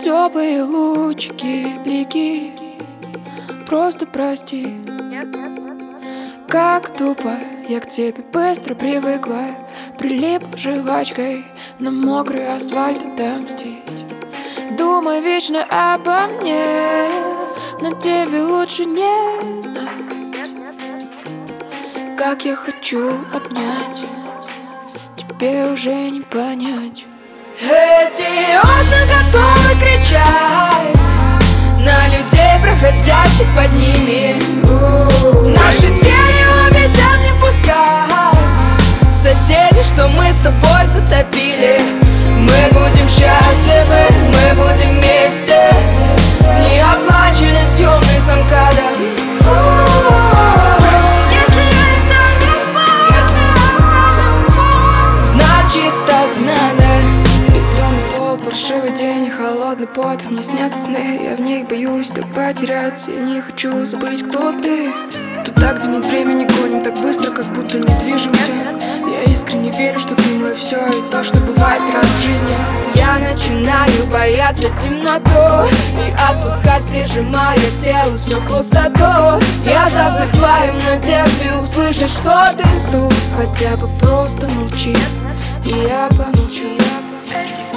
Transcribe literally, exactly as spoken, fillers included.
Теплые лучики, блики, просто прости. Как тупо я к тебе быстро привыкла, прилипла жвачкой на мокрый асфальт отомстить. Думай вечно обо мне, но тебе лучше не знать. Как я хочу обнять, тебе уже не понять. Эти окна готовы кричать на людей, проходящих под ними. Наши двери обещают не впускать соседи, что мы с тобой затопили. Мы будем счастливы, мы будем вместе, неоплаченный съемный с МКАДом. Значит так надо. Бетонный пол, паршивый день, холодный пот. Мне снятся сны, я в них боюсь так потеряться. Я не хочу забыть, кто ты. Туда, где нет времени, гоним так быстро, как будто не движемся. Я искренне верю, что ты мое все, и то, что бывает раз в жизни. Я начинаю бояться темноту и отпускать, прижимая телу всю пустоту. Я засыпаю в надежде услышать, что ты тут. Хотя бы просто молчи, и я помолчу.